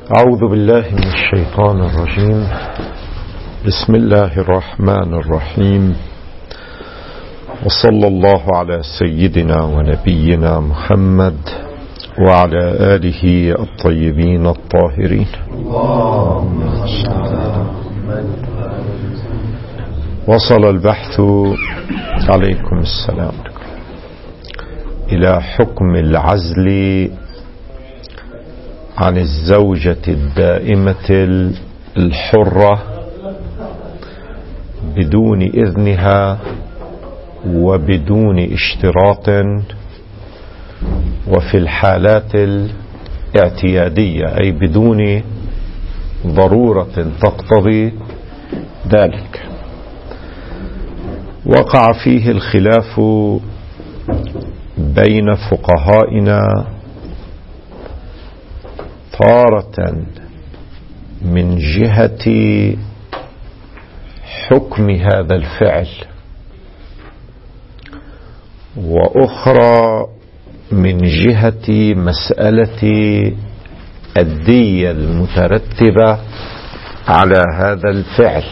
أعوذ بالله من الشيطان الرجيم. بسم الله الرحمن الرحيم، وصلى الله على سيدنا ونبينا محمد وعلى آله الطيبين الطاهرين. وصل البحث عليكم السلام إلى حكم العزل عن الزوجة الدائمة الحرة بدون إذنها وبدون اشتراط، وفي الحالات الاعتيادية أي بدون ضرورة تقتضي ذلك. وقع فيه الخلاف بين فقهائنا تارة من جهة حكم هذا الفعل، وأخرى من جهة مسألة الدية المترتبة على هذا الفعل.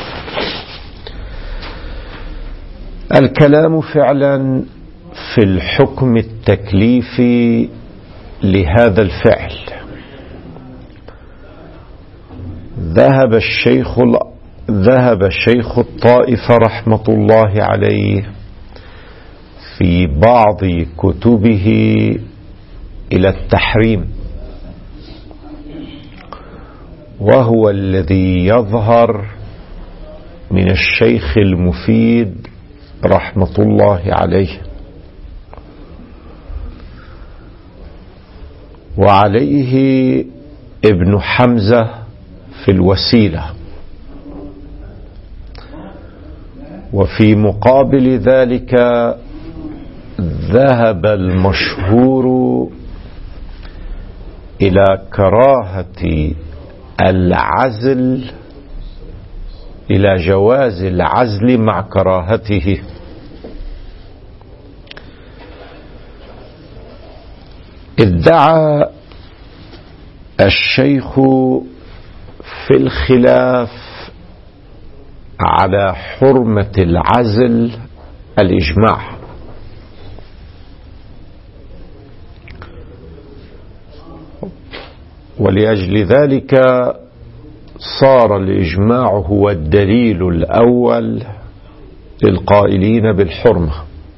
الكلام فعلا في الحكم التكليفي لهذا الفعل. ذهب شيخ الطائفة رحمة الله عليه في بعض كتبه إلى التحريم، وهو الذي يظهر من الشيخ المفيد رحمة الله عليه، وعليه ابن حمزة في الوسيلة. وفي مقابل ذلك ذهب المشهور إلى كراهة العزل، إلى جواز العزل مع كراهته. ادعى الشيخ في الخلاف على حرمة العزل الإجماع، ولأجل ذلك صار الإجماع هو الدليل الأول للقائلين بالحرمة.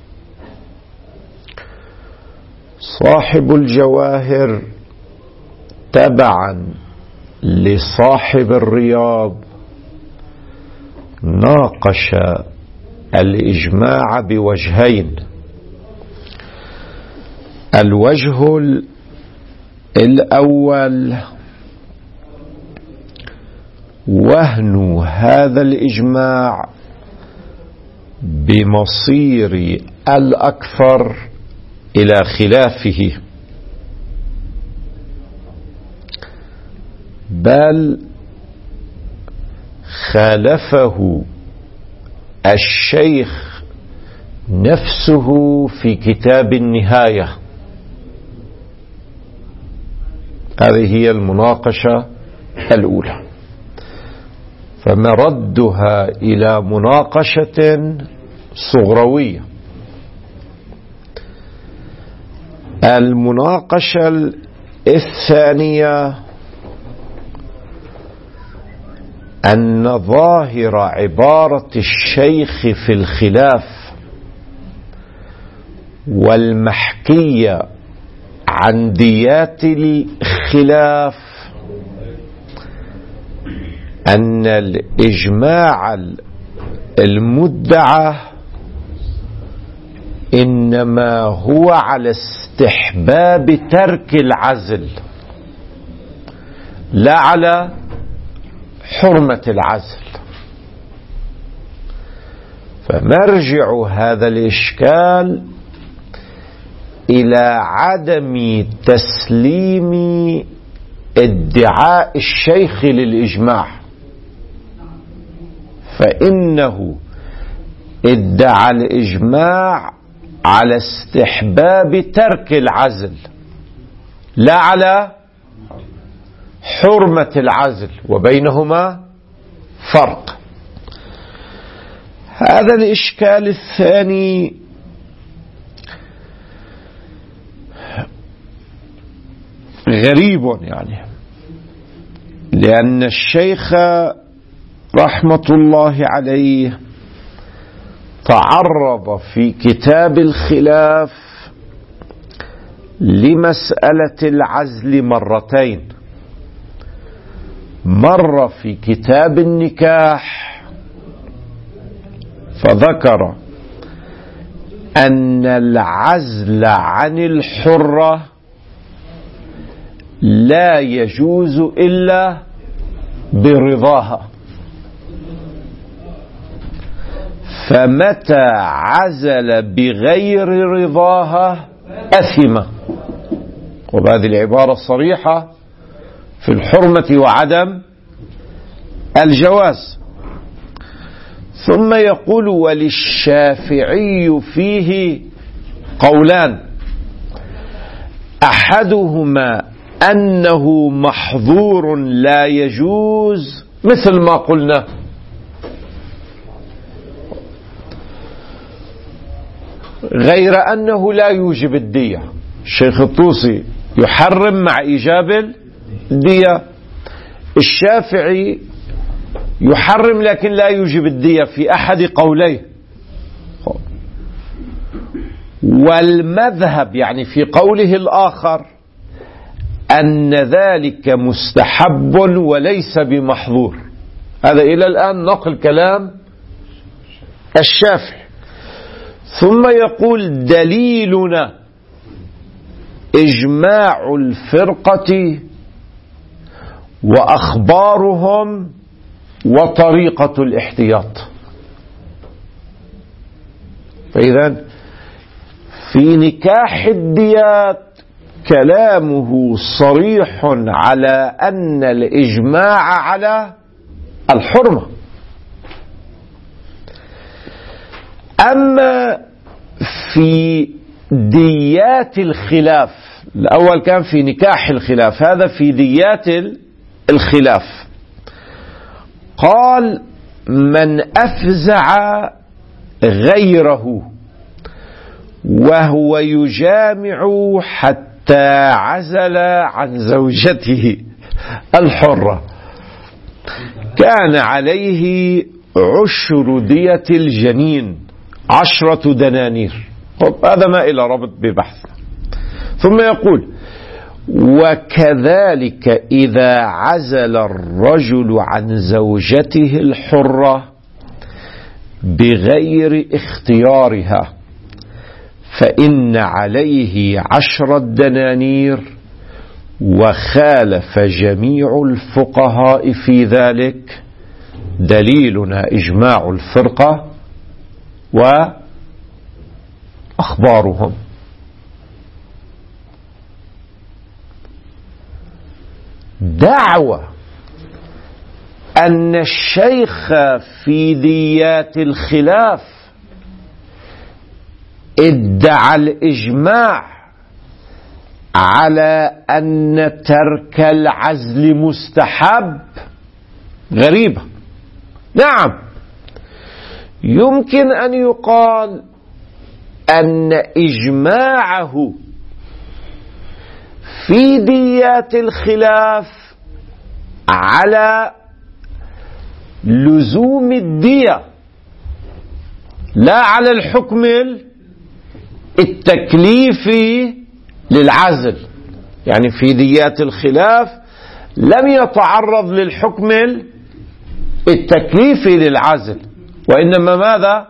صاحب الجواهر تبعا لصاحب الرياض ناقش الإجماع بوجهين. الوجه الأول وهن هذا الإجماع بمصير الأكثر إلى خلافه، بل خالفه الشيخ نفسه في كتاب النهاية. هذه هي المناقشة الأولى، فمردها إلى مناقشة صغروية. المناقشة الثانية أن ظاهر عبارة الشيخ في الخلاف والمحكية عن ديات الخلاف أن الإجماع المدعى إنما هو على استحباب ترك العزل، لا على حرمة العزل. فمرجع هذا الإشكال إلى عدم تسليم ادعاء الشيخ للإجماع، فإنه ادعى الإجماع على استحباب ترك العزل لا على حرمة العزل وبينهما فرق. هذا الإشكال الثاني غريب يعني، لأن الشيخ رحمة الله عليه تعرض في كتاب الخلاف لمسألة العزل مرتين، مرة في كتاب النكاح فذكر أن العزل عن الحرة لا يجوز إلا برضاها، فمتى عزل بغير رضاها أثم. وهذه العبارة الصريحة في الحرمة وعدم الجواز. ثم يقول وللشافعي فيه قولان، أحدهما أنه محظور لا يجوز مثل ما قلنا، غير أنه لا يوجب الدية. الشيخ الطوسي يحرم مع إيجاب الدية، الشافعي يحرم لكن لا يوجب الدية في أحد قوليه. والمذهب يعني في قوله الآخر أن ذلك مستحب وليس بمحظور. هذا إلى الآن نقل كلام الشافعي. ثم يقول دليلنا إجماع الفرقة وأخبارهم وطريقة الاحتياط. فإذا في نكاح الديات كلامه صريح على أن الإجماع على الحرمة. أما في ديات الخلاف، الأول كان في نكاح الخلاف، هذا في ديات الخلاف، قال من أفزع غيره وهو يجامع حتى عزل عن زوجته الحرة كان عليه 10 دية الجنين 10 دنانير. هذا ما إلى ربط ببحث. ثم يقول وكذلك إذا عزل الرجل عن زوجته الحرة بغير اختيارها فإن عليه 10 دنانير، وخالف جميع الفقهاء في ذلك. دليلنا إجماع الفرقة وأخبارهم. دعوة أن الشيخ في ديات الخلاف ادعى الإجماع على أن ترك العزل مستحب غريبة. نعم، يمكن أن يقال أن إجماعه في ديات الخلاف على لزوم الدية لا على الحكم التكليفي للعزل. يعني في ديات الخلاف لم يتعرض للحكم التكليفي للعزل، وإنما ماذا؟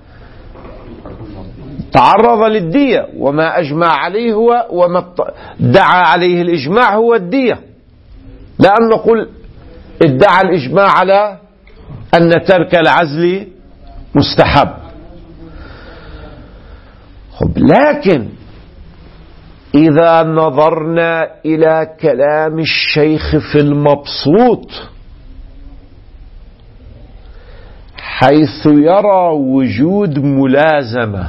تعرض للدية، وما أجمع عليه هو وما دعا عليه الإجماع هو الدية. لا أن نقول ادعى الإجماع على أن ترك العزل مستحب. لكن إذا نظرنا إلى كلام الشيخ في المبسوط حيث يرى وجود ملازمة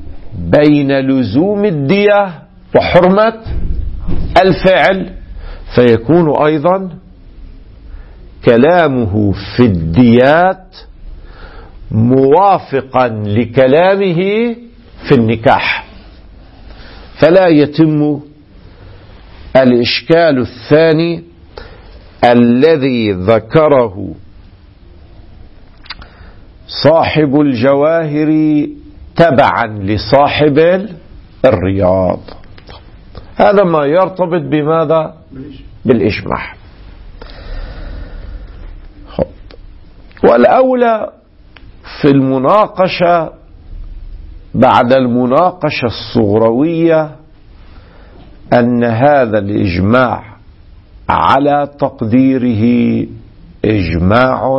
بين لزوم الدية وحرمة الفعل، فيكون أيضا كلامه في الديات موافقا لكلامه في النكاح، فلا يتم الإشكال الثاني الذي ذكره صاحب الجواهر تبعا لصاحب الرياض. هذا ما يرتبط بماذا؟ بالإجماع. والأولى في المناقشة بعد المناقشة الصغروية أن هذا الإجماع على تقديره إجماع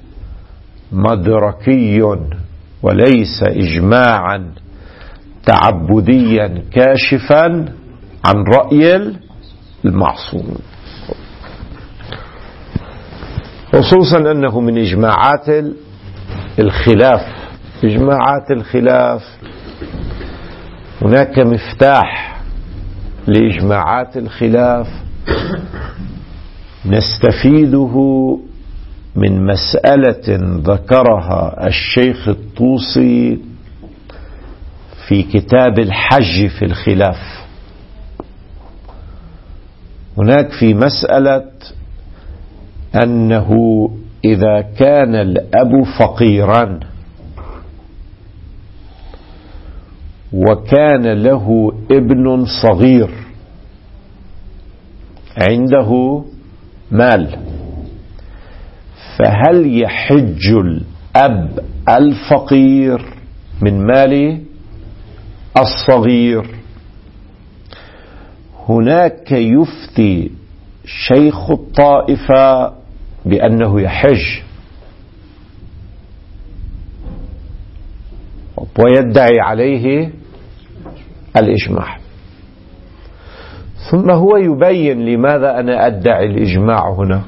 مدركي وليس إجماعا تعبديا كاشفا عن رأي المعصوم، خصوصا أنه من إجماعات الخلاف. إجماعات الخلاف هناك مفتاح لإجماعات الخلاف نستفيده من مسألة ذكرها الشيخ الطوسي في كتاب الحج في الخلاف. هناك في مسألة أنه إذا كان الأب فقيرا وكان له ابن صغير عنده مال، فهل يحج الأب الفقير من مال الصغير؟ هناك يفتي شيخ الطائفة بأنه يحج، ويدعي عليه الإجماع، ثم هو يبين لماذا أنا أدعي الإجماع هنا.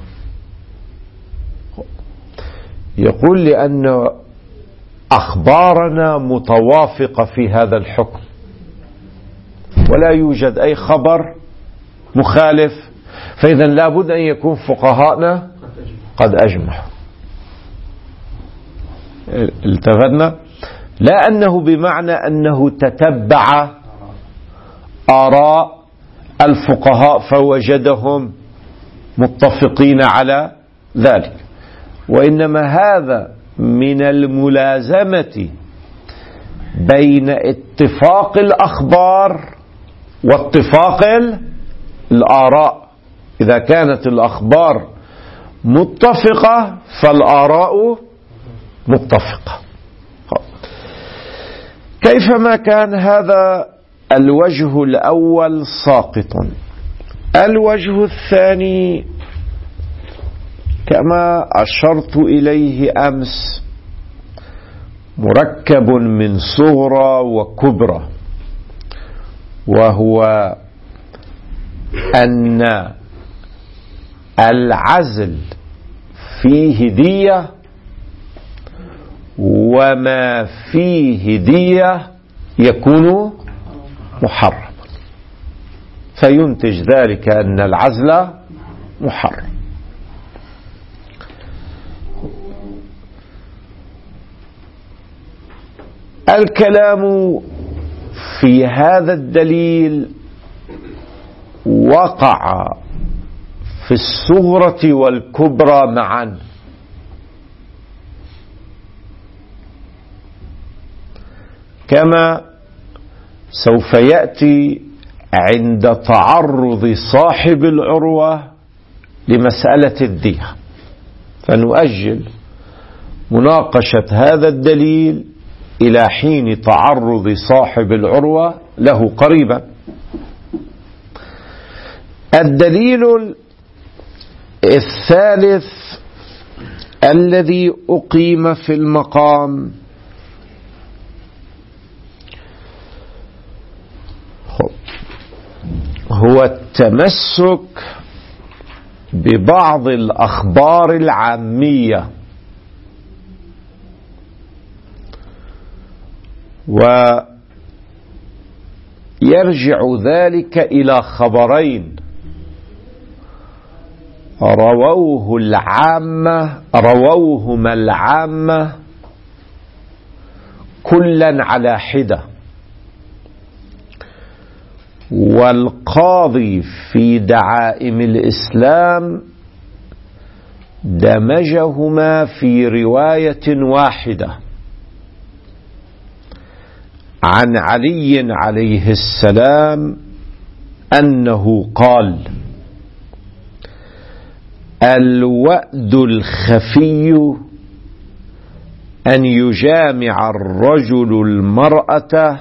يقول لأن أخبارنا متوافقة في هذا الحكم ولا يوجد أي خبر مخالف، فإذا لابد أن يكون فقهاءنا قد أجمعوا. التفتنا؟ لا أنه بمعنى أنه تتبع آراء الفقهاء فوجدهم متفقين على ذلك، وإنما هذا من الملازمة بين اتفاق الأخبار واتفاق الآراء. إذا كانت الأخبار متفقة فالآراء متفقة. كيفما كان هذا الوجه الأول ساقطا. الوجه الثاني كما أشرت إليه أمس مركب من صغرى وكبرى، وهو أن العزل فيه دية، وما فيه دية يكون محرم، فينتج ذلك أن العزل محرم. الكلام في هذا الدليل وقع في الصغرى والكبرى معا، كما سوف يأتي عند تعرض صاحب العروة لمسألة الدية، فنؤجل مناقشة هذا الدليل إلى حين تعرض صاحب العروة له قريبا. الدليل الثالث الذي أقيم في المقام هو التمسك ببعض الأخبار العامية، ويرجع ذلك إلى خبرين. رووهما العامة كلا على حدة، والقاضي في دعائم الإسلام دمجهما في رواية واحدة عن علي عليه السلام أنه قال: الوأد الخفي أن يجامع الرجل المرأة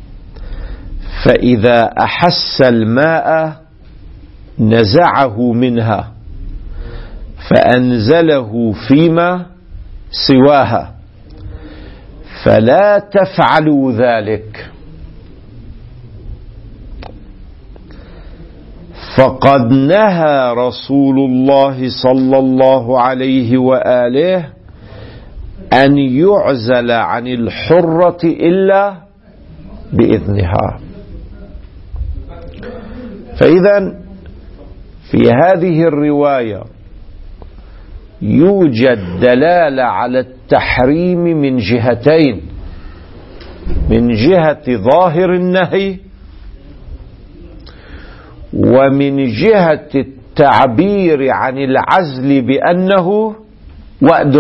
فإذا أحس الماء نزعه منها فأنزله فيما سواها، فلا تفعلوا ذلك، فقد نهى رسول الله صلى الله عليه وآله أن يعزل عن الحرة إلا بإذنها. فإذا في هذه الرواية يوجد دلالة على التحريم من جهتين: من جهة ظاهر النهي، ومن جهة التعبير عن العزل بأنه وأد.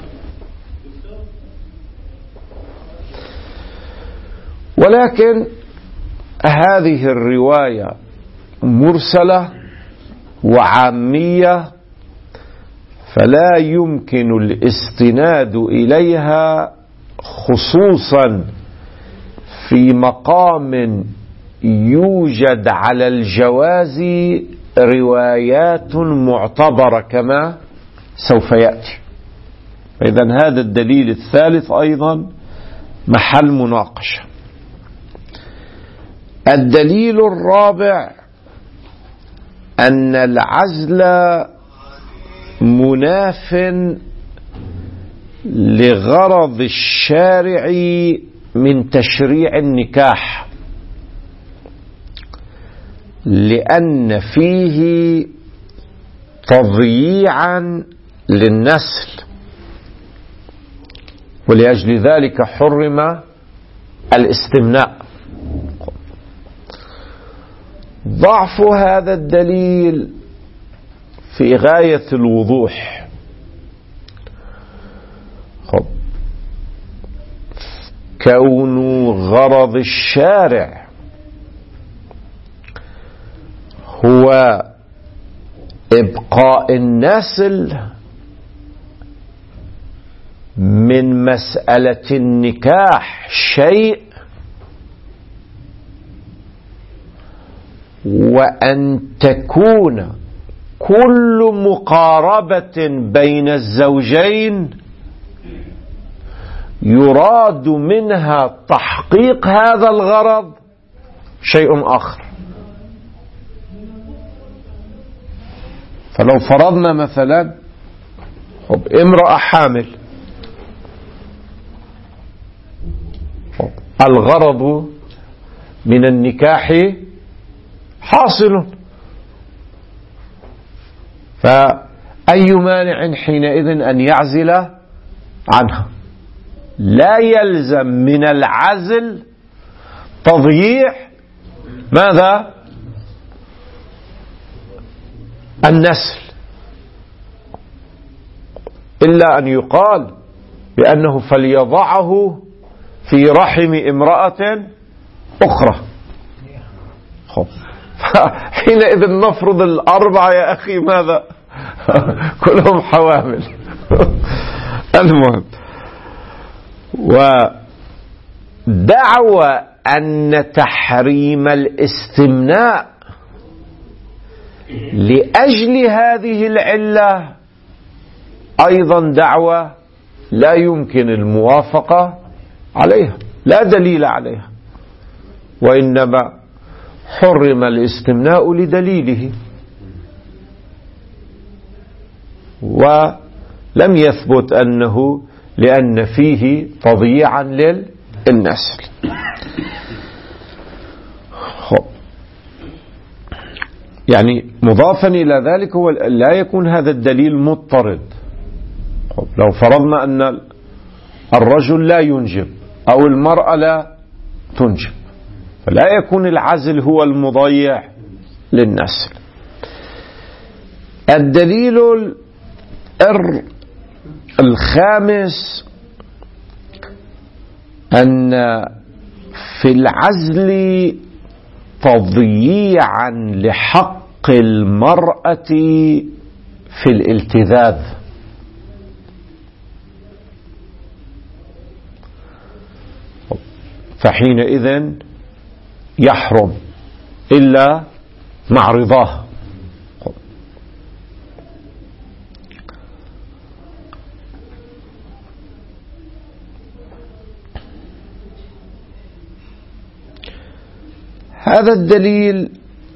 ولكن هذه الرواية مرسلة وعامية، فلا يمكن الاستناد إليها، خصوصا في مقام يوجد على الجواز روايات معتبرة كما سوف يأتي. إذن هذا الدليل الثالث أيضا محل مناقشة. الدليل الرابع أن العزل مناف لغرض الشارع من تشريع النكاح، لأن فيه تضييعا للنسل، ولأجل ذلك حرم الاستمناء. ضعف هذا الدليل في غاية الوضوح. كون غرض الشارع هو إبقاء النسل من مسألة النكاح شيء، وأن تكون كل مقاربة بين الزوجين يراد منها تحقيق هذا الغرض شيء آخر. فلو فرضنا مثلا امرأة حامل، الغرض من النكاح حاصل، فأي مانع حينئذ أن يعزل عنها؟ لا يلزم من العزل تضييع ماذا؟ النسل، إلا أن يقال بأنه فليضعه في رحم امرأة أخرى. حينئذ نفرض الأربعة يا أخي ماذا؟ كلهم حوامل. المهم، ودعوى أن تحريم الاستمناء لأجل هذه العلة أيضا دعوى لا يمكن الموافقة عليها، لا دليل عليها، وإنما حرم الاستمناء لدليله، ولم يثبت أنه لأن فيه تضييعا للنسل. يعني مضافا إلى ذلك هو لا يكون هذا الدليل مضطرد. لو فرضنا أن الرجل لا ينجب أو المرأة لا تنجب، فلا يكون العزل هو المضيع للنسل. الدليل الخامس أن في العزل تضييعا لحق المرأة في الالتذاذ. فحينئذ يحرم إلا مع رضاه. هذا الدليل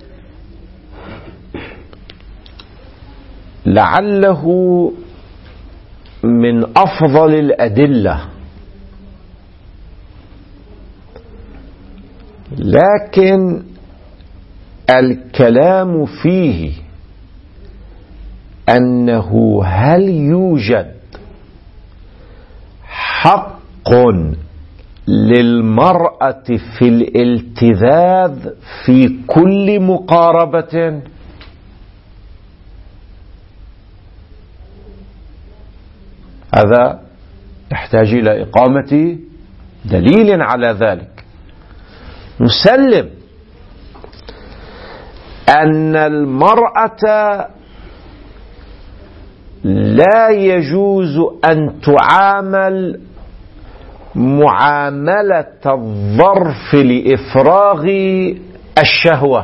لعله من أفضل الأدلة، لكن الكلام فيه أنه هل يوجد حق للمرأة في الالتذاذ في كل مقاربة؟ هذا يحتاج إلى إقامة دليل على ذلك. نسلم أن المرأة لا يجوز أن تعامل معاملة الظرف لإفراغ الشهوة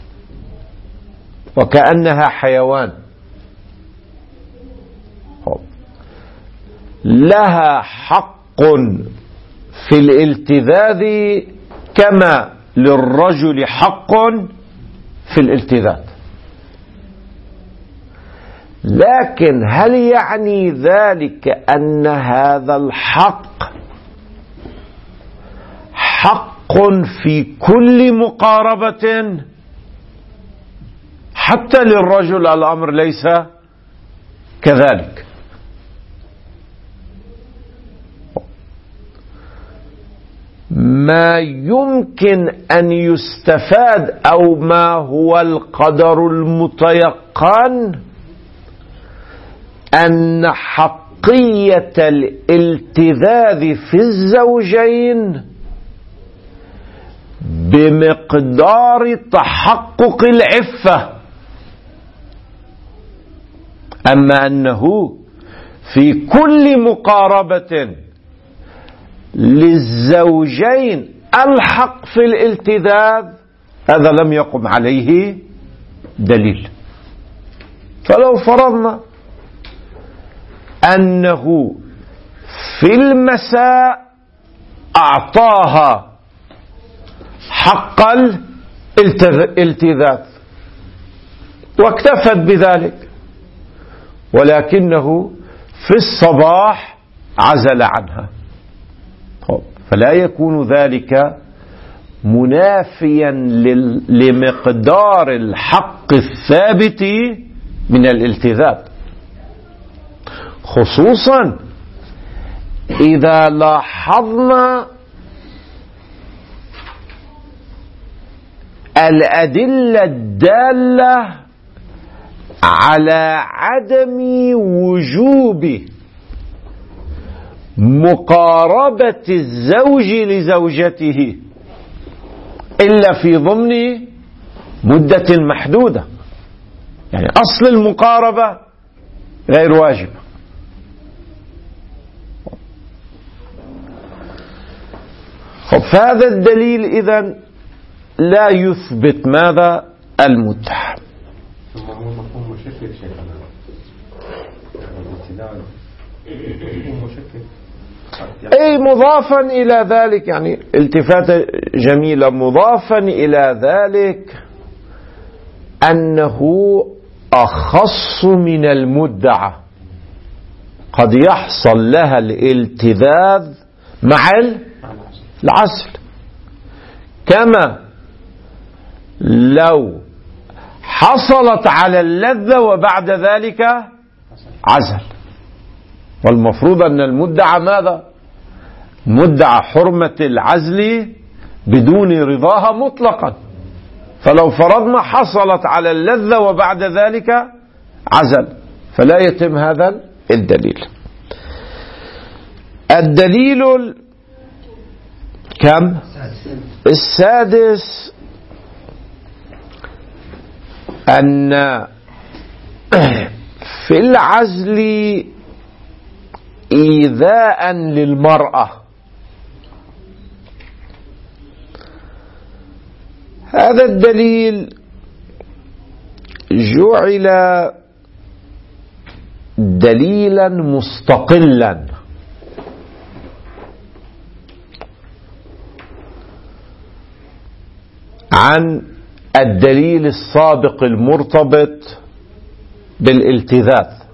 وكأنها حيوان. لها حق في الالتذاذ كما للرجل حق في الالتذاذ، لكن هل يعني ذلك أن هذا الحق حق في كل مقاربة؟ حتى للرجل الأمر ليس كذلك. ما يمكن أن يستفاد أو ما هو القدر المتيقن أن حقية الالتذاذ في الزوجين بمقدار تحقق العفة، أما أنه في كل مقاربة للزوجين الحق في الالتذاذ هذا لم يقم عليه دليل. فلو فرضنا أنه في المساء أعطاها حق الالتذاذ واكتفت بذلك، ولكنه في الصباح عزل عنها، فلا يكون ذلك منافيا لمقدار الحق الثابت من الالتذاذ، خصوصا إذا لاحظنا الأدلة الدالة على عدم وجوب مقاربة الزوج لزوجته إلا في ضمن مدة محدودة. يعني أصل المقاربة غير واجبة. فهذا الدليل إذن لا يثبت ماذا؟ المتعة. هو مفهوم مشكك شيخنا، مفهوم مشكك أي مضافا إلى ذلك، يعني التفاتة جميلة، مضافا إلى ذلك أنه أخص من المدعى، قد يحصل لها الالتذاذ مع العزل، كما لو حصلت على اللذة وبعد ذلك عزل. والمفروض أن المدعى ماذا؟ مدعى حرمة العزل بدون رضاها مطلقا. فلو فرضنا حصلت على اللذة وبعد ذلك عزل فلا يتم هذا الدليل. الدليل كم؟ السادس أن في العزل إيذاء للمرأة. هذا الدليل جعل دليلا مستقلا عن الدليل السابق المرتبط بالالتذاذ.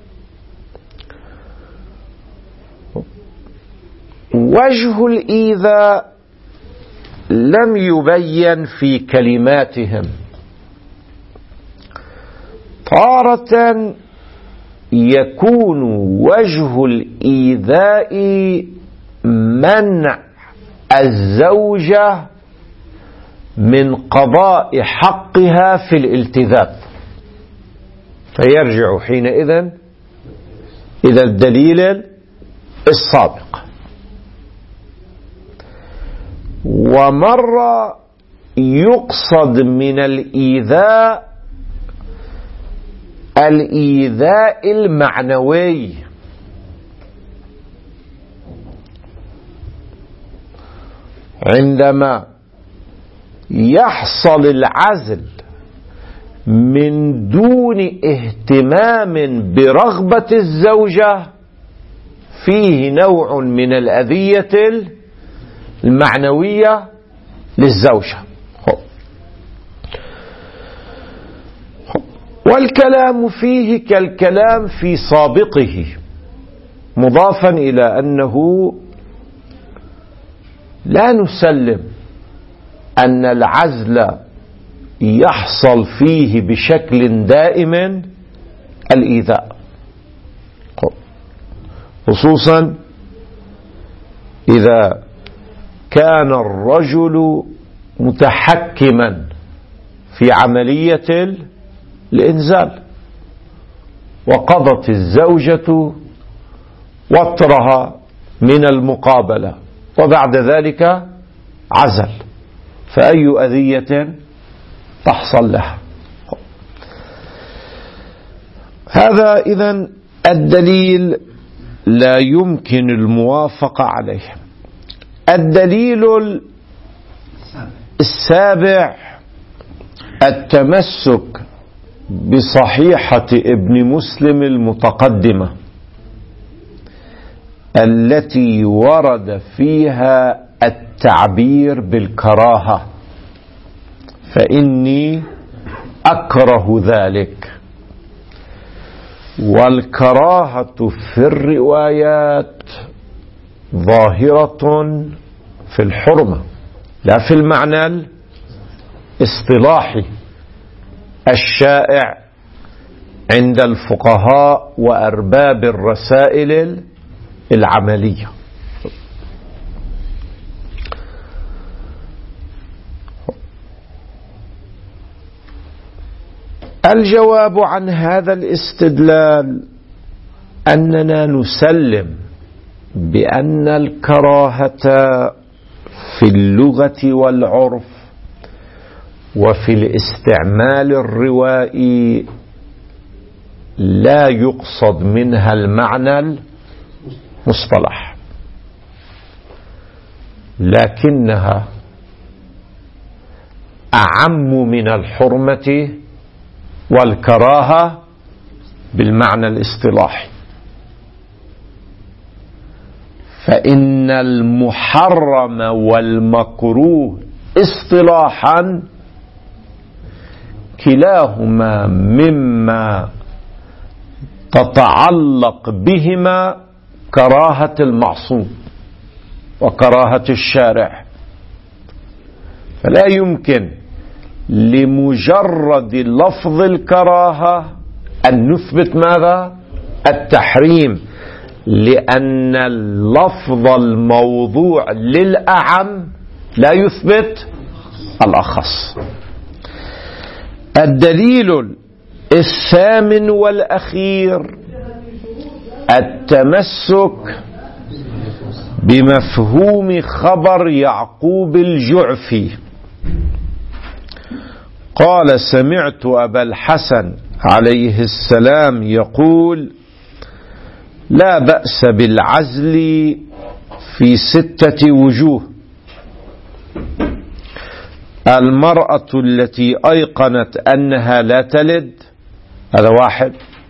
وجه الإيذاء لم يبين في كلماتهم. تارة يكون وجه الإيذاء منع الزوجة من قضاء حقها في الالتذاذ، فيرجع حينئذ إلى الدليل السابق. ومرة يقصد من الإيذاء الإيذاء المعنوي، عندما يحصل العزل من دون اهتمام برغبة الزوجة فيه نوع من الأذية المعنوية للزوجة. والكلام فيه كالكلام في سابقه، مضافا إلى أنه لا نسلم أن العزل يحصل فيه بشكل دائم الإيذاء، خصوصا إذا كان الرجل متحكما في عملية الإنزال وقضت الزوجة وطرها من المقابلة وبعد ذلك عزل، فأي أذية تحصل لها؟ هذا إذن الدليل لا يمكن الموافقة عليه. الدليل السابع التمسك بصحيحة ابن مسلم المتقدمة التي ورد فيها التعبير بالكراهة، فإني أكره ذلك. والكراهة في الروايات ظاهرة في الحرمة لا في المعنى الاصطلاحي الشائع عند الفقهاء وأرباب الرسائل العملية. الجواب عن هذا الاستدلال أننا نسلم بأن الكراهة في اللغة والعرف وفي الاستعمال الروائي لا يقصد منها المعنى المصطلح، لكنها أعم من الحرمة والكراهة بالمعنى الاصطلاحي. فإن المحرم والمكروه اصطلاحا كلاهما مما تتعلق بهما كراهة المعصوم وكراهة الشارع، فلا يمكن لمجرد لفظ الكراهة أن نثبت ماذا؟ التحريم، لأن اللفظ الموضوع للأعم لا يثبت الأخص. الدليل الثامن والأخير التمسك بمفهوم خبر يعقوب الجعفي. قال: سمعت أبا الحسن عليه السلام يقول: لا بأس بالعزل في 6 وجوه: المرأة التي أيقنت أنها لا تلد، هذا واحد،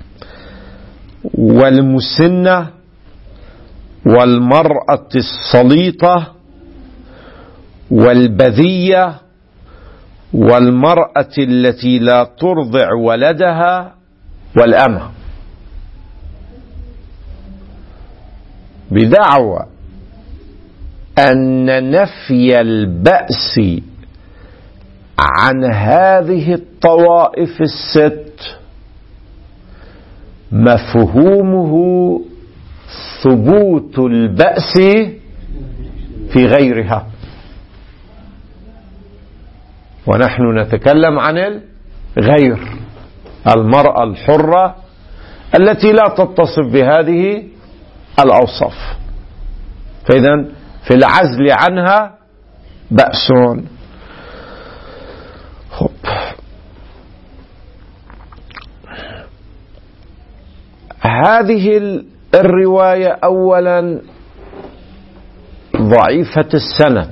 والمسنة، والمرأة الصليطة، والبذية، والمرأة التي لا ترضع ولدها، والأمة. بدعوى أن نفي البأس عن هذه الطوائف ال6 مفهومه ثبوت البأس في غيرها، ونحن نتكلم عن الغير، المرأة الحرة التي لا تتصف بهذه الأوصاف، فإذن في العزل عنها بأس. هذه الرواية أولا ضعيفة السند،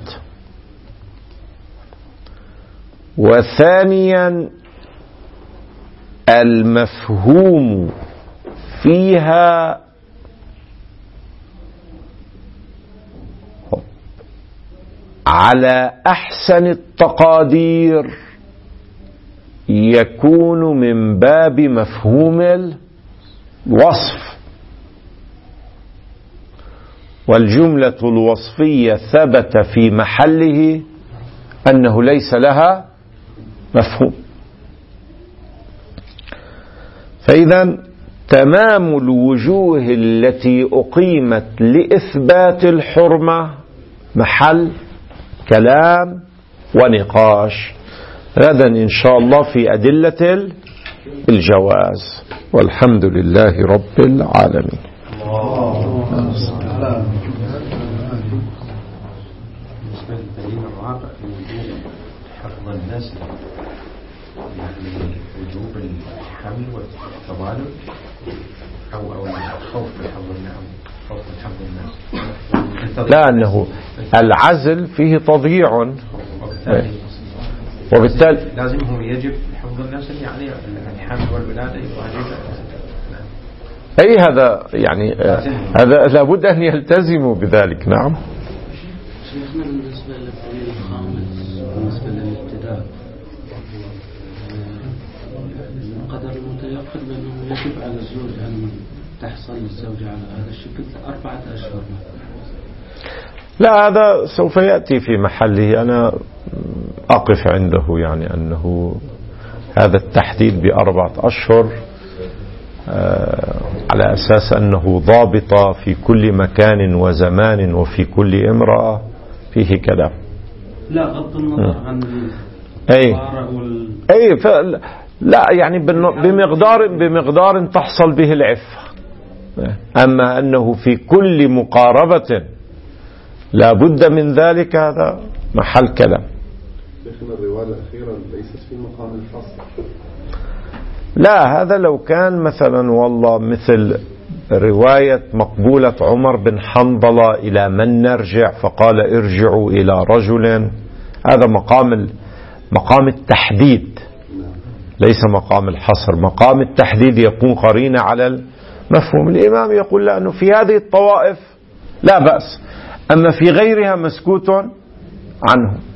وثانيا المفهوم فيها على أحسن التقادير يكون من باب مفهوم الوصف، والجملة الوصفية ثبت في محله أنه ليس لها مفهوم. فإذا تمام الوجوه التي أقيمت لإثبات الحرمة محل كلام ونقاش، غدا إن شاء الله في أدلة الجواز، والحمد لله رب العالمين. حفظ النسل، يعني وجوب الحمل والتضالد أو الخوف من حفظ النعم، خوف من حفظ الناس، لا، أنه العزل فيه تضييع، وبالتالي لازمهم يجب حفظ النسل، يعني الحمل والولادة أي هذا يعني هذا لابد أن يلتزموا بذلك. نعم. شيخنا بالنسبة للدليل الخامس بالنسبة للابتداء، القدر المتيقن بأنه يجب على الزوج أن تحصل للزوجة على هذا الشكل 4 أشهر. لا، هذا سوف يأتي في محله، أنا أقف عنده، يعني أنه هذا التحديد ب4 أشهر على أساس أنه ضابط في كل مكان وزمان وفي كل امرأة فيه كلام. لا، غض النظر عن لا، يعني بمقدار تحصل به العفة، أما أنه في كل مقاربة لا بد من ذلك، هذا محل كلام. لكن الرواية الأخيرة ليست في مقام الفصل. لا، هذا لو كان مثلا والله مثل رواية مقبولة عمر بن حنظلة إلى من نرجع، فقال ارجعوا إلى رجل، هذا مقام التحديد، ليس مقام الحصر. مقام التحديد يكون قرينة على المفهوم. الإمام يقول لأنه في هذه الطوائف لا بأس، أما في غيرها مسكوت عنه.